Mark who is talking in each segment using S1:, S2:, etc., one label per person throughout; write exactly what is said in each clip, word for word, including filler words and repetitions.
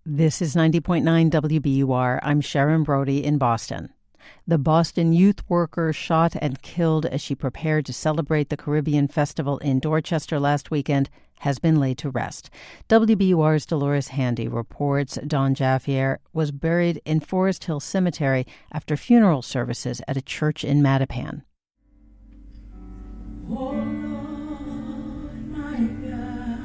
S1: This is ninety point nine W B U R. I'm Sharon Brody in Boston. The Boston youth worker shot and killed as she prepared to celebrate the Caribbean Festival in Dorchester last weekend has been laid to rest. W B U R's Dolores Handy reports Don Jaffier was buried in Forest Hill Cemetery after funeral services at a church in Mattapan.
S2: Oh, Lord, my God.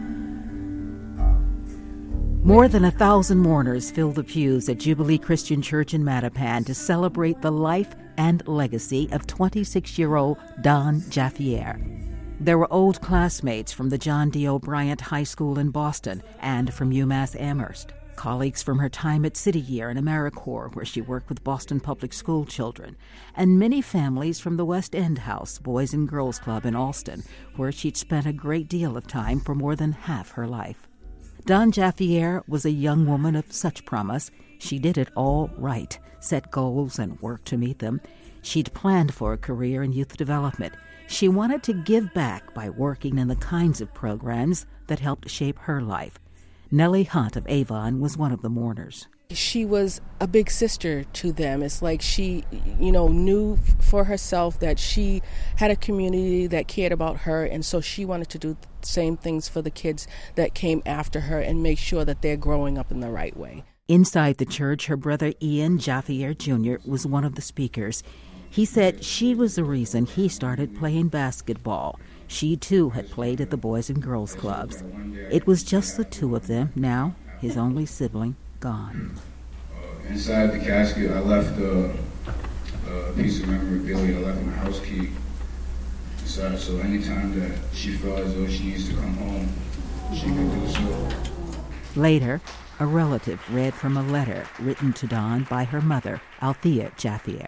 S2: More than a thousand mourners filled the pews at Jubilee Christian Church in Mattapan to celebrate the life and legacy of twenty-six-year-old Don Jaffier. There were old classmates from the John D. O'Bryant High School in Boston and from UMass Amherst, colleagues from her time at City Year and AmeriCorps, where she worked with Boston Public School children, and many families from the West End House Boys and Girls Club in Allston, where she'd spent a great deal of time for more than half her life. Don Jaffier was a young woman of such promise. She did it all right, set goals and worked to meet them. She'd planned for a career in youth development. She wanted to give back by working in the kinds of programs that helped shape her life. Nellie Hunt of Avon was one of the mourners.
S3: She was a big sister to them. It's like she, you know, knew for herself that she had a community that cared about her, and so she wanted to do the same things for the kids that came after her and make sure that they're growing up in the right way.
S2: Inside the church, her brother Ian Jaffier Junior was one of the speakers. He said she was the reason he started playing basketball. She, too, had played at the Boys and Girls Clubs. It was just the two of them, now his only sibling gone.
S4: Uh, inside the casket, I left uh, a piece of memorabilia. I left my house key inside, so anytime that she felt as though she needs to come home, she could do so.
S2: Later, a relative read from a letter written to Don by her mother, Althea Jaffier.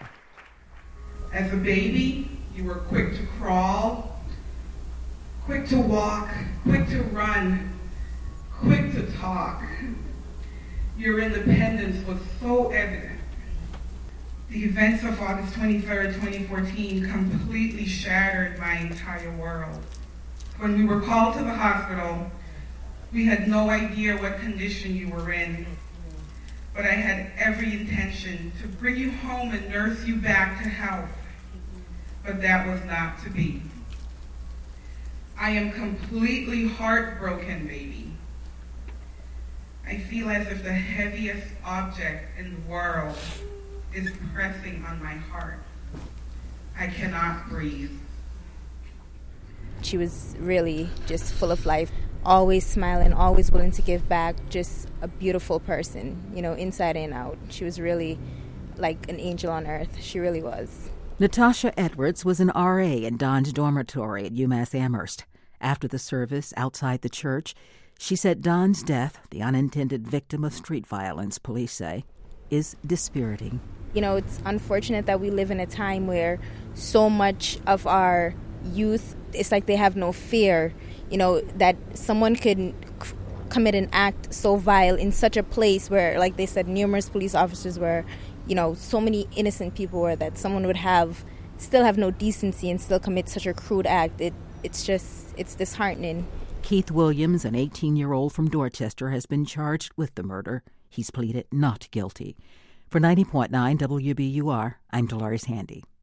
S5: As a baby, you were quick to crawl, quick to walk, quick to run, quick to talk. Your independence was so evident. The events of August twenty-third, twenty fourteen completely shattered my entire world. When we were called to the hospital, we had no idea what condition you were in, but I had every intention to bring you home and nurse you back to health, but that was not to be. I am completely heartbroken, baby. I feel as if the heaviest object in the world is pressing on my heart. I cannot breathe.
S6: She was really just full of life, always smiling, always willing to give back, just a beautiful person, you know, inside and out. She was really like an angel on earth. She really was.
S2: Natasha Edwards was an R A in Don's dormitory at UMass Amherst. After the service outside the church, she said Don's death, the unintended victim of street violence, police say, is dispiriting.
S6: You know, it's unfortunate that we live in a time where so much of our youth, it's like they have no fear, you know, that someone could c- commit an act so vile in such a place where, like they said, numerous police officers were, you know, so many innocent people were, that someone would have, still have no decency and still commit such a crude act. It, it's just, it's disheartening.
S2: Keith Williams, an eighteen-year-old from Dorchester, has been charged with the murder. He's pleaded not guilty. For ninety point nine W B U R, I'm Dolores Handy.